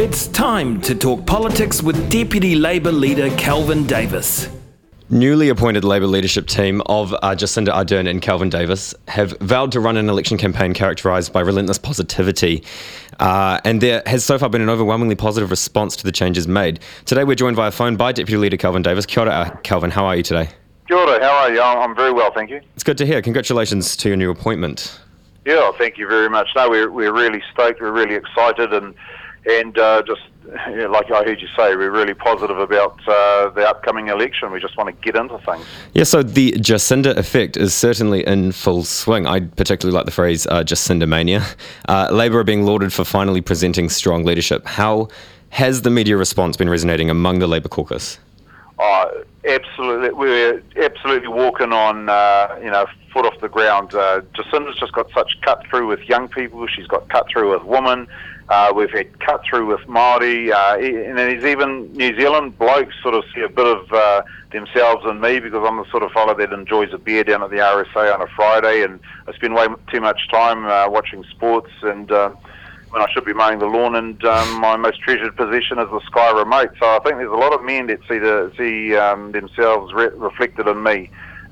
It's time to talk politics with Deputy Labour leader Kelvin Davis. Newly appointed Labour leadership team of Jacinda Ardern and Kelvin Davis have vowed to run an election campaign characterised by relentless positivity. And there has so far been an overwhelmingly positive response to the changes made. Today we're joined via phone by Deputy Leader Kelvin Davis. Kia ora, Kelvin, how are you today? Kia ora, how are you? I'm very well, thank you. It's good to hear. Congratulations to your new appointment. Yeah, thank you very much. No, we're really stoked, we're really excited, and just like I heard you say, we're really positive about the upcoming election. We just want to get into things. Yeah, so the Jacinda effect is certainly in full swing. I particularly like the phrase Jacinda mania. Labour are being lauded for finally presenting strong leadership. How has the media response been resonating among the Labour caucus? Absolutely. We're absolutely walking on, foot off the ground. Jacinda's just got such cut through with young people. She's got cut through with women. We've had cut through with Māori, and there's even New Zealand blokes sort of see a bit of themselves in me, because I'm the sort of fellow that enjoys a beer down at the RSA on a Friday, and I spend way too much time watching sports, and when I should be mowing the lawn, and my most treasured possession is the Sky remote. So I think there's a lot of men that see themselves reflected in me,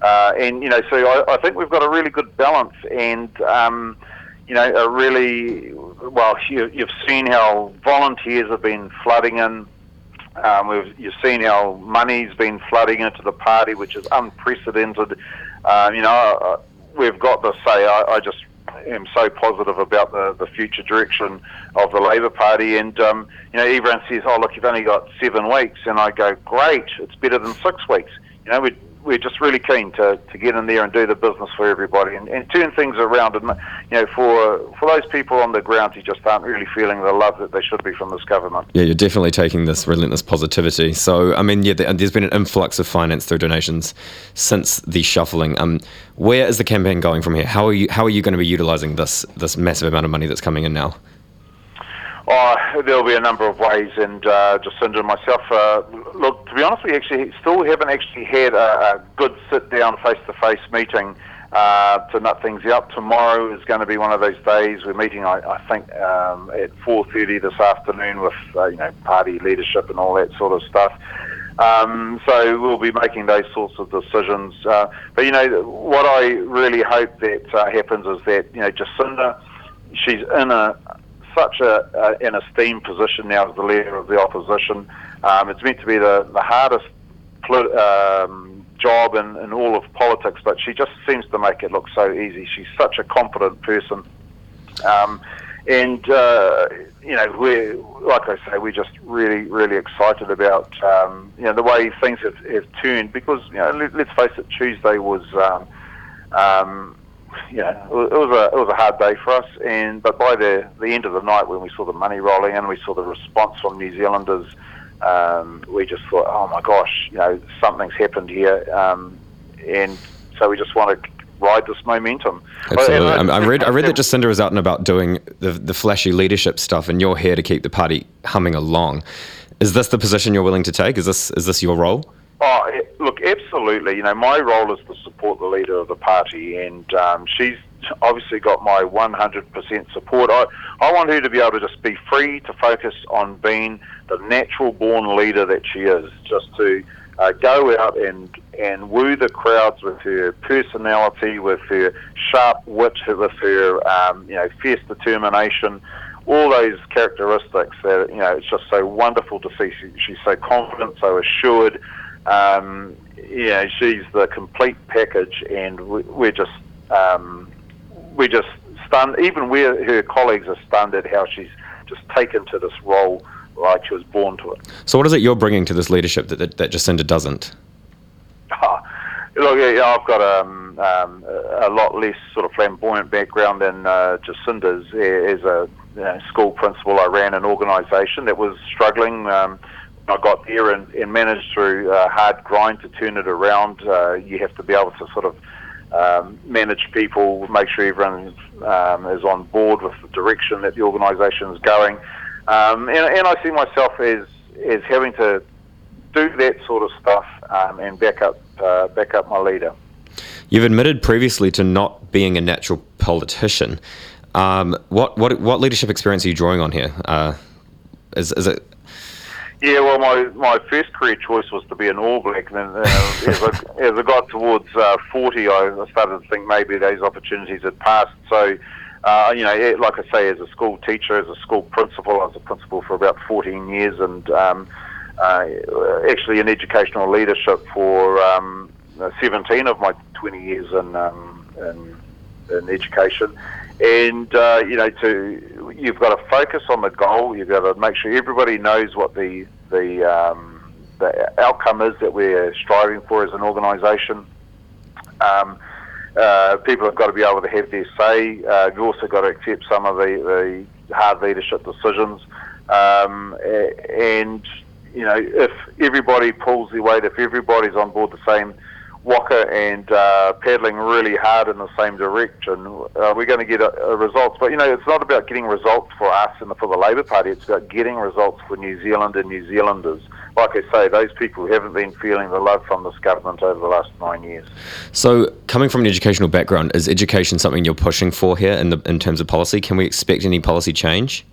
so I think we've got a really good balance, and a really, well, you've seen how volunteers have been flooding in. You've seen how money's been flooding into the party, which is unprecedented. We've got to say, I just am so positive about the future direction of the Labour Party, and everyone says, "Oh, look, you've only got 7 weeks," and I go, "Great, it's better than 6 weeks." We're just really keen to get in there and do the business for everybody, and turn things around. And for those people on the ground who just aren't really feeling the love that they should be from this government. Yeah, you're definitely taking this relentless positivity. So, there's been an influx of finance through donations since the shuffling. Where is the campaign going from here? How are you going to be utilising this massive amount of money that's coming in now? There'll be a number of ways, and Jacinda and myself, look, to be honest, we still haven't had a good sit-down, face-to-face meeting to nut things out. Tomorrow is going to be one of those days. We're meeting, I think, at 4:30 this afternoon with, party leadership and all that sort of stuff. So we'll be making those sorts of decisions. But, what I really hope that happens is that, Jacinda, she's in such an esteemed position now as the leader of the opposition. It's meant to be the hardest job in all of politics, but she just seems to make it look so easy. She's such a competent person. We're, like I say, we're just really, really excited about, the way things have turned, because, let's face it, Tuesday was, it was a hard day for us, but by the end of the night, when we saw the money rolling in, we saw the response from New Zealanders, we just thought, oh my gosh, something's happened here, and so we just want to ride this momentum. Absolutely. I read that Jacinda is out and about doing the flashy leadership stuff, and you're here to keep the party humming along. Is this the position you're willing to take? Is this your role? Oh, look, absolutely. My role is to support the leader of the party, and she's obviously got my 100% support. I want her to be able to just be free to focus on being the natural-born leader that she is, just to go out and woo the crowds with her personality, with her sharp wit, with her fierce determination, all those characteristics that, it's just so wonderful to see. She's so confident, so assured. She's the complete package, and we're just stunned. Even her colleagues are stunned at how she's just taken to this role like she was born to it. So what is it you're bringing to this leadership that Jacinda doesn't? Look, I've got a lot less sort of flamboyant background than Jacinda's. As a school principal, I ran an organisation that was struggling. I got there and managed through a hard grind to turn it around. You have to be able to sort of manage people, make sure everyone is on board with the direction that the organisation is going. And I see myself as having to do that sort of stuff and back up my leader. You've admitted previously to not being a natural politician. What leadership experience are you drawing on here? Is it? Yeah, well, my first career choice was to be an All Black, and then as I got towards 40, I started to think maybe those opportunities had passed. So, like I say, as a school teacher, as a school principal, I was a principal for about 14 years, and actually in educational leadership for 17 of my 20 years in education. And you've got to focus on the goal. You've got to make sure everybody knows what the outcome is that we're striving for as an organisation. People have got to be able to have their say. You've also got to accept some of the hard leadership decisions. If everybody pulls their weight, if everybody's on board the same waka and paddling really hard in the same direction, we're going to get results. But, it's not about getting results for us and for the Labour Party. It's about getting results for New Zealand and New Zealanders. Like I say, those people who haven't been feeling the love from this government over the last 9 years. So, coming from an educational background, is education something you're pushing for here in terms of policy? Can we expect any policy change?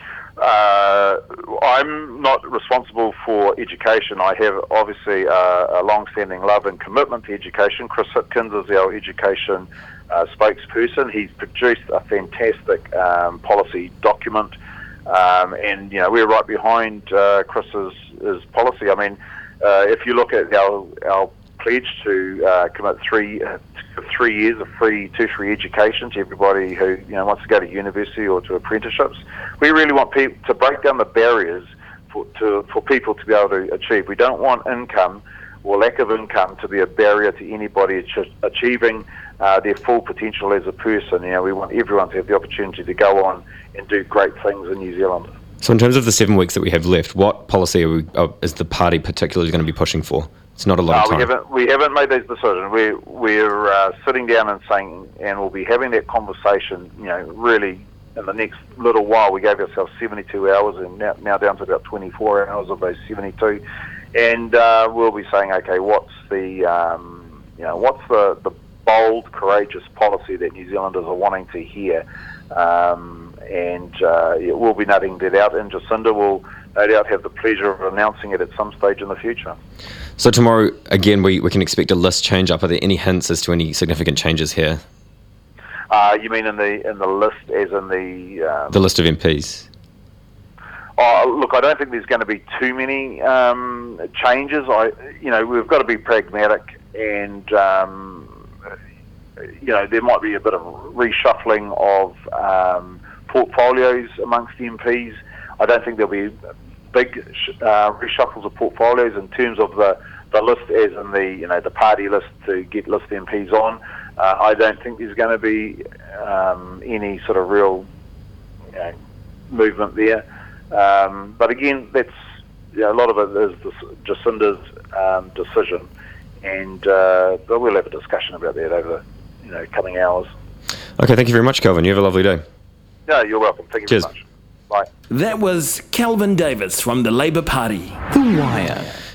I'm not responsible for education. I have obviously a long-standing love and commitment to education. Chris Hipkins is our education spokesperson. He's produced a fantastic policy document, and we're right behind Chris's policy. I mean, if you look at our pledge to commit 3 years of free tertiary education to everybody who wants to go to university or to apprenticeships. We really want people to break down the barriers for people to be able to achieve. We don't want income or lack of income to be a barrier to anybody achieving their full potential as a person. We want everyone to have the opportunity to go on and do great things in New Zealand. So in terms of the 7 weeks that we have left, what policy is the party particularly going to be pushing for? It's not a lot of time. We haven't made those decisions. We're sitting down and saying, and we'll be having that conversation, really in the next little while. We gave ourselves 72 hours and now down to about 24 hours of those 72. And we'll be saying, okay, what's the bold, courageous policy that New Zealanders are wanting to hear? We'll be nutting that out, and Jacinda will no doubt have the pleasure of announcing it at some stage in the future. So tomorrow, again, we can expect a list change up. Are there any hints as to any significant changes here? You mean in the list, as in the list of MPs? Oh, look, I don't think there's going to be too many changes. We've got to be pragmatic, and there might be a bit of reshuffling of portfolios amongst the MPs. I don't think there'll be big reshuffles of portfolios in terms of the list, as in the party list to get list MPs on. I don't think there's going to be any sort of real movement there. But again, that's a lot of it is Jacinda's decision, and but we'll have a discussion about that over coming hours. Okay, thank you very much, Kelvin. You have a lovely day. No, you're welcome. Thank you Cheers. very much. Bye. That was Kelvin Davis from the Labour Party. The Wire.